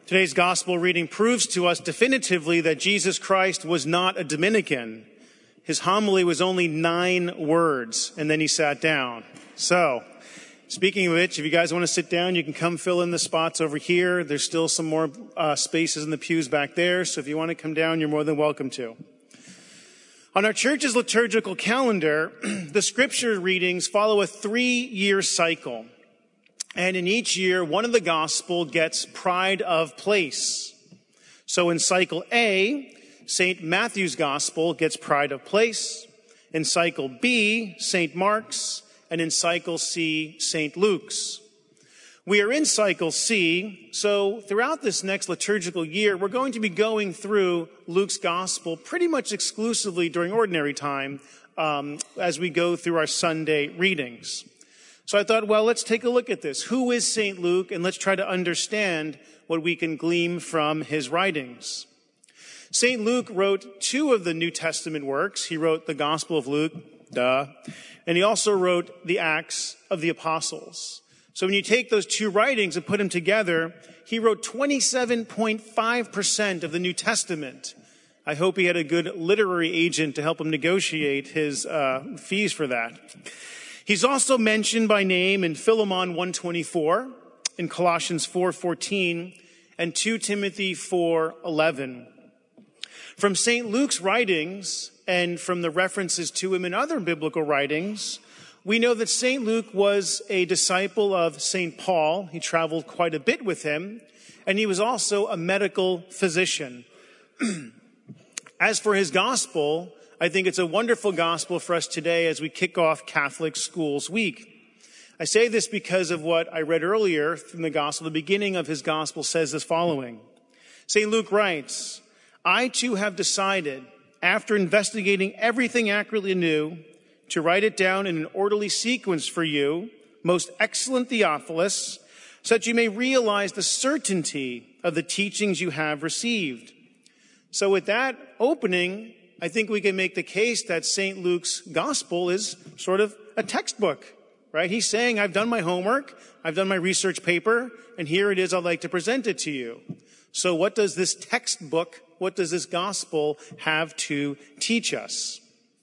Today's gospel reading proves to us definitively that Jesus Christ was not a Dominican. His homily was only 9 words, and then he sat down. So, speaking of which, if you guys want to sit down, you can come fill in the spots over here. There's still some more spaces in the pews back there, so if you want to come down, you're more than welcome to. On our church's liturgical calendar, the scripture readings follow a 3-year cycle. And in each year, one of the gospel gets pride of place. So in cycle A, St. Matthew's gospel gets pride of place. In cycle B, St. Mark's. And in cycle C, St. Luke's. We are in cycle C, so throughout this next liturgical year, we're going to be going through Luke's gospel pretty much exclusively during ordinary time as we go through our Sunday readings. So I thought, well, let's take a look at this. Who is St. Luke? And let's try to understand what we can glean from his writings. St. Luke wrote 2 of the New Testament works. He wrote the Gospel of Luke, and he also wrote the Acts of the Apostles. So when you take those 2 writings and put them together, he wrote 27.5% of the New Testament. I hope he had a good literary agent to help him negotiate his fees for that. He's also mentioned by name in Philemon 1:24, in Colossians 4:14, and 2 Timothy 4:11. From St. Luke's writings and from the references to him in other biblical writings, we know that St. Luke was a disciple of St. Paul. He traveled quite a bit with him, and he was also a medical physician. As for his gospel, I think it's a wonderful gospel for us today as we kick off Catholic Schools Week. I say this because of what I read earlier from the gospel. The beginning of his gospel says this following. St. Luke writes, I too have decided, after investigating everything accurately anew, to write it down in an orderly sequence for you, most excellent Theophilus, so that you may realize the certainty of the teachings you have received. So with that opening, I think we can make the case that St. Luke's gospel is sort of a textbook, right? He's saying, I've done my homework, I've done my research paper, and here it is, I'd like to present it to you. So what does this textbook, what does this gospel have to teach us?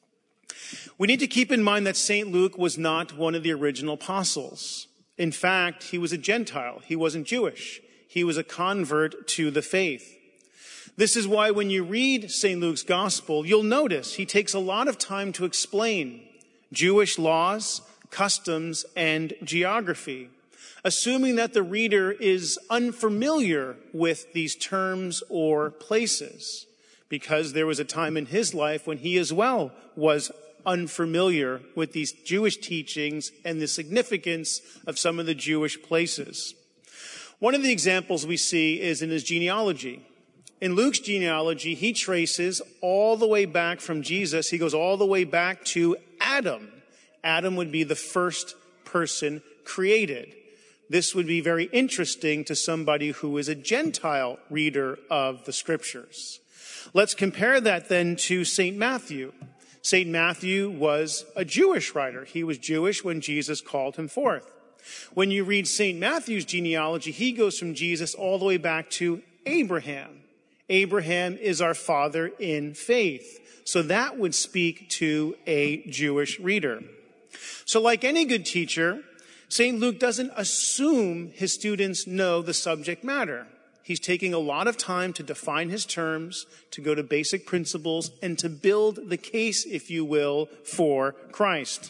We need to keep in mind that St. Luke was not one of the original apostles. In fact, he was a Gentile. He wasn't Jewish. He was a convert to the faith. This is why when you read St. Luke's gospel, you'll notice he takes a lot of time to explain Jewish laws, customs, and geography, assuming that the reader is unfamiliar with these terms or places, because there was a time in his life when he as well was unfamiliar with these Jewish teachings and the significance of some of the Jewish places. One of the examples we see is in his genealogy. In Luke's genealogy, he traces all the way back from Jesus. He goes all the way back to Adam. Adam would be the first person created. This would be very interesting to somebody who is a Gentile reader of the scriptures. Let's compare that then to St. Matthew. St. Matthew was a Jewish writer. He was Jewish when Jesus called him forth. When you read St. Matthew's genealogy, he goes from Jesus all the way back to Abraham. Abraham is our father in faith. So that would speak to a Jewish reader. So like any good teacher, St. Luke doesn't assume his students know the subject matter. He's taking a lot of time to define his terms, to go to basic principles, and to build the case, if you will, for Christ.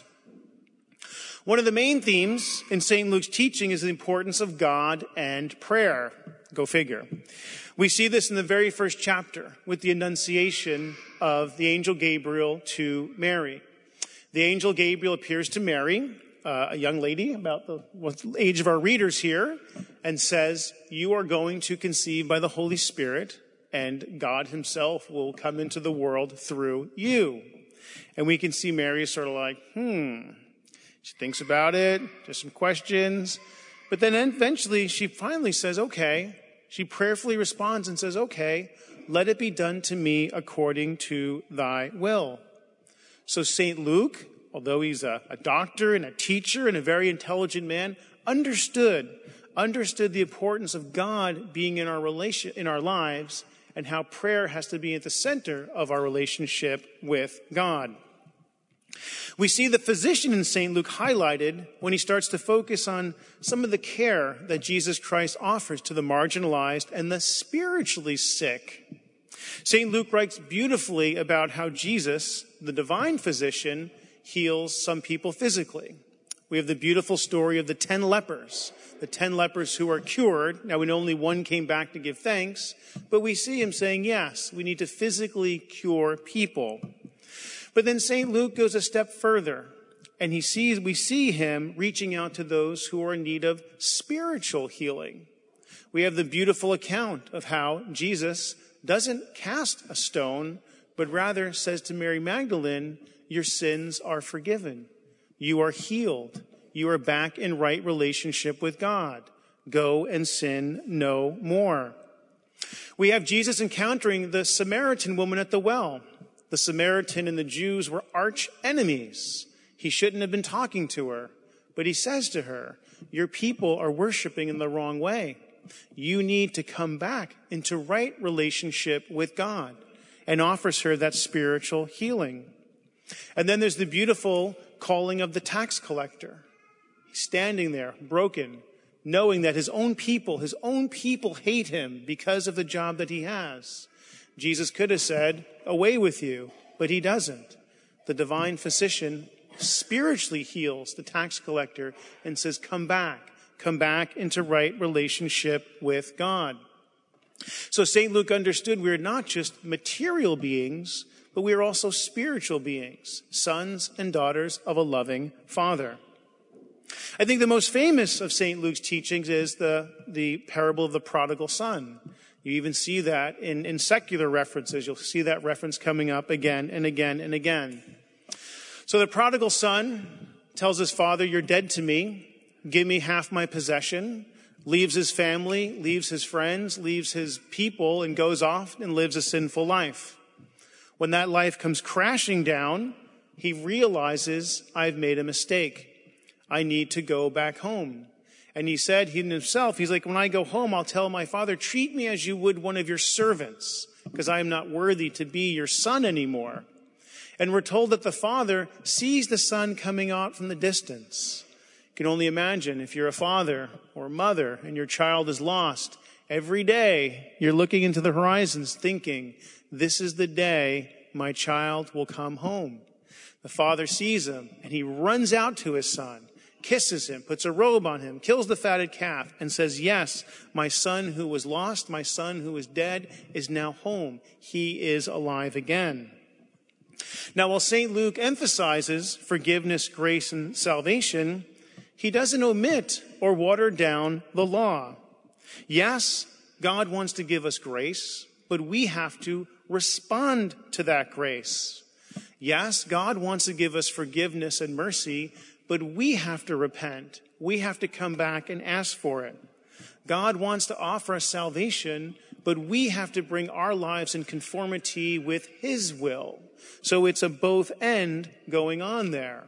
One of the main themes in St. Luke's teaching is the importance of God and prayer. Go figure. We see this in the very first chapter with the Annunciation of the angel Gabriel to Mary. The angel Gabriel appears to Mary, a young lady about the age of our readers here, and says, you are going to conceive by the Holy Spirit, and God himself will come into the world through you. And we can see Mary sort of like, She thinks about it, just some questions. But then eventually she finally says, okay. She prayerfully responds and says, okay, let it be done to me according to thy will. So St. Luke, although he's a doctor and a teacher and a very intelligent man, understood understood the importance of God being in our lives, and how prayer has to be at the center of our relationship with God. We see the physician in St. Luke highlighted when he starts to focus on some of the care that Jesus Christ offers to the marginalized and the spiritually sick. St. Luke writes beautifully about how Jesus, the divine physician, heals some people physically. We have the beautiful story of the 10 lepers who are cured. Now, we know only one came back to give thanks, but we see him saying, yes, we need to physically cure people. But then St. Luke goes a step further, and we see him reaching out to those who are in need of spiritual healing. We have the beautiful account of how Jesus doesn't cast a stone, but rather says to Mary Magdalene, your sins are forgiven. You are healed. You are back in right relationship with God. Go and sin no more. We have Jesus encountering the Samaritan woman at the well. The Samaritan and the Jews were arch enemies. He shouldn't have been talking to her, but he says to her, your people are worshiping in the wrong way. You need to come back into right relationship with God, and offers her that spiritual healing. And then there's the beautiful calling of the tax collector. He's standing there, broken, knowing that his own people hate him because of the job that he has. Jesus could have said, away with you, but he doesn't. The divine physician spiritually heals the tax collector and says, come back into right relationship with God. So St. Luke understood we are not just material beings, but we are also spiritual beings, sons and daughters of a loving Father. I think the most famous of St. Luke's teachings is the parable of the prodigal son. You even see that in secular references. You'll see that reference coming up again and again and again. So the prodigal son tells his father, you're dead to me. Give me half my possession. Leaves his family, leaves his friends, leaves his people, and goes off and lives a sinful life. When that life comes crashing down, he realizes, I've made a mistake. I need to go back home. And he said himself, he's like, when I go home, I'll tell my father, treat me as you would one of your servants, because I am not worthy to be your son anymore. And we're told that the father sees the son coming out from the distance. You can only imagine if you're a father or mother and your child is lost, every day you're looking into the horizons thinking, this is the day my child will come home. The father sees him and he runs out to his son, kisses him, puts a robe on him, kills the fatted calf, and says, yes, my son who was lost, my son who was dead, is now home. He is alive again. Now, while St. Luke emphasizes forgiveness, grace, and salvation, he doesn't omit or water down the law. Yes, God wants to give us grace, but we have to respond to that grace. Yes, God wants to give us forgiveness and mercy, but we have to repent. We have to come back and ask for it. God wants to offer us salvation, but we have to bring our lives in conformity with his will. So it's a both end going on there.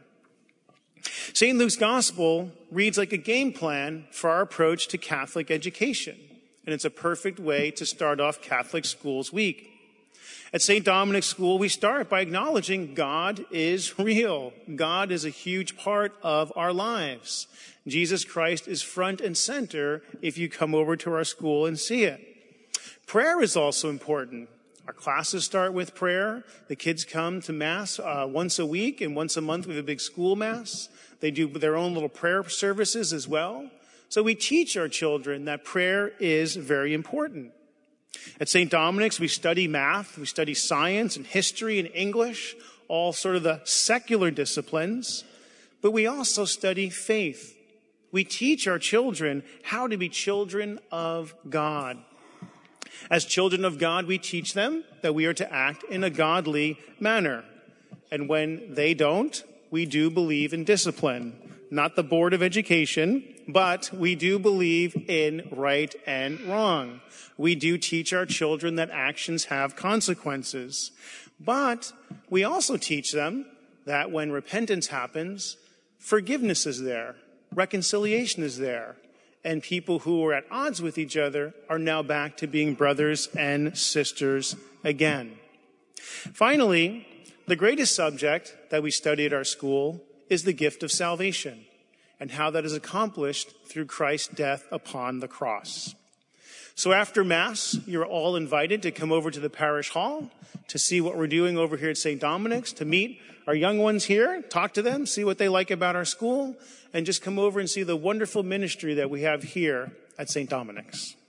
St. Luke's gospel reads like a game plan for our approach to Catholic education, and it's a perfect way to start off Catholic Schools Week. At St. Dominic's School, we start by acknowledging God is real. God is a huge part of our lives. Jesus Christ is front and center if you come over to our school and see it. Prayer is also important. Our classes start with prayer. The kids come to Mass once a week, and once a month we have a big school Mass. They do their own little prayer services as well. So we teach our children that prayer is very important. At St. Dominic's, we study math, we study science and history and English, all sort of the secular disciplines, but we also study faith. We teach our children how to be children of God. As children of God, we teach them that we are to act in a godly manner. And when they don't, we do believe in discipline. Not the Board of Education, but we do believe in right and wrong. We do teach our children that actions have consequences. But we also teach them that when repentance happens, forgiveness is there, reconciliation is there, and people who were at odds with each other are now back to being brothers and sisters again. Finally, the greatest subject that we study at our school is the gift of salvation and how that is accomplished through Christ's death upon the cross. So after Mass, you're all invited to come over to the parish hall to see what we're doing over here at St. Dominic's, to meet our young ones here, talk to them, see what they like about our school, and just come over and see the wonderful ministry that we have here at St. Dominic's.